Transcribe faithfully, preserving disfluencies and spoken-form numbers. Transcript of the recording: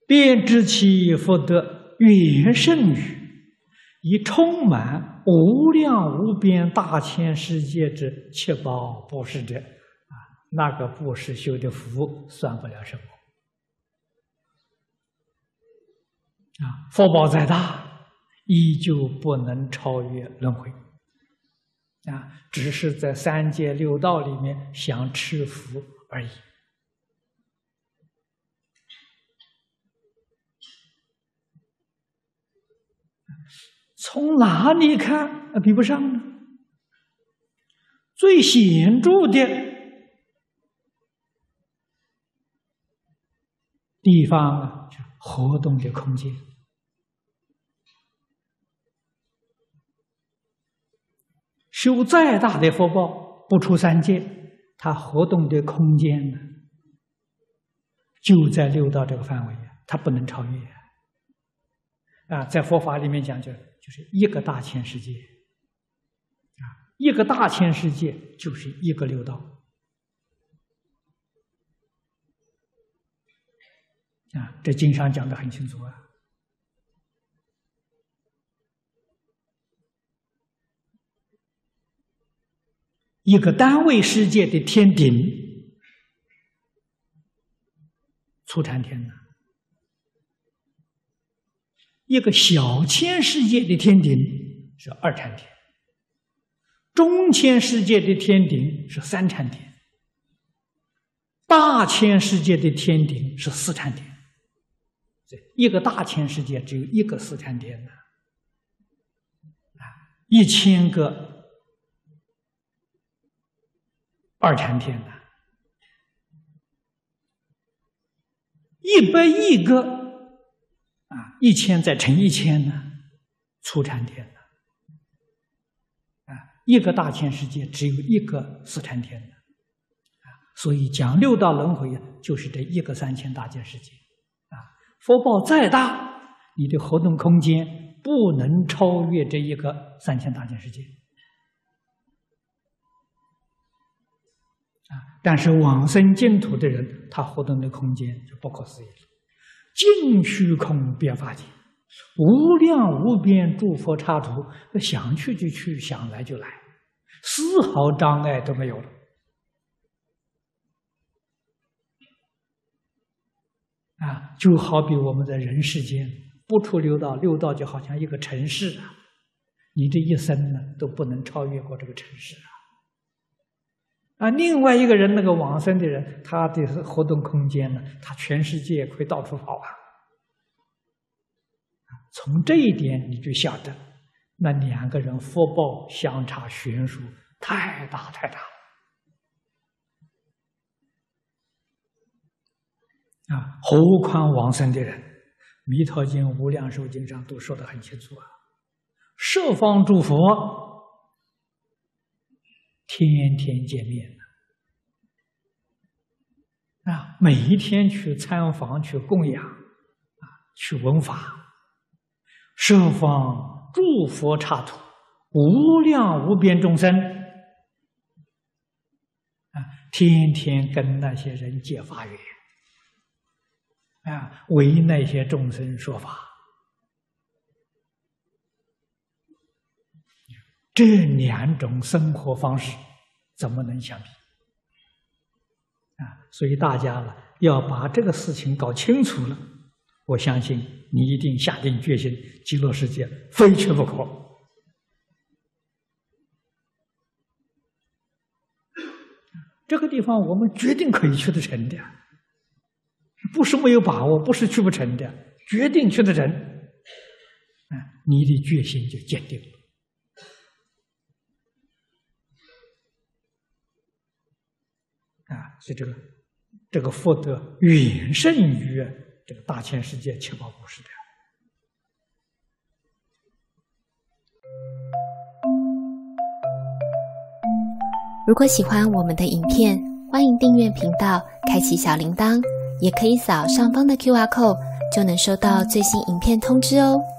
便知其福德远胜于以充满无量无边大千世界之七宝布施者啊，那个布施修的福算不了什么啊，福报再大，依旧不能超越轮回啊，只是在三界六道里面享吃福而已。从哪里看比不上呢？最显著的地方啊，就活动的空间。修再大的福报，不出三界，它活动的空间呢，就在六道这个范围，它不能超越啊。在佛法里面讲，就就是一个大千世界啊，一个大千世界就是一个六道啊，这经上讲得很清楚啊。一个单位世界的天顶，初禅天呢；一个小千世界的天顶是二禅天，中千世界的天顶是三禅天，大千世界的天顶是四禅天。一个大千世界只有一个四禅天呢，啊，一千个二禅天呢，一百亿个啊，一千再乘一千呢，初禅天呢，啊，一个大千世界只有一个四禅天呢，啊，所以讲六道轮回就是这一个三千大千世界，啊，福报再大，你的活动空间不能超越这一个三千大千世界。啊！但是往生净土的人，他活动的空间就不可思议了。尽虚空遍法界，无量无边诸佛刹土，想去就去，想来就来，丝毫障碍都没有了。啊，就好比我们在人世间不出六道，六道就好像一个城市啊，你这一生呢都不能超越过这个城市啊。啊，另外一个人，那个往生的人，他的活动空间呢，他全世界可以到处跑啊。从这一点你就晓得，那两个人福报相差悬殊太大太大了啊！何况往生的人，《弥陀经》《无量寿经》上都说得很清楚啊，十方诸佛天天见面啊，每一天去参访、去供养啊，去闻法，十方诸佛刹土，无量无边众生啊，天天跟那些人结法缘啊，为那些众生说法，这两种生活方式怎么能相比啊？所以大家呢要把这个事情搞清楚了，我相信你一定下定决心，极乐世界非去不可。这个地方我们决定可以去得成的，不是没有把握，不是去不成的，决定去得成。啊，你的决心就坚定了。啊，所以这个这个福德远胜于这个大千世界七宝布施的。 如果喜欢我们的影片，欢迎订阅频道，开启小铃铛，也可以扫上方的 Q R code， 就能收到最新影片通知哦。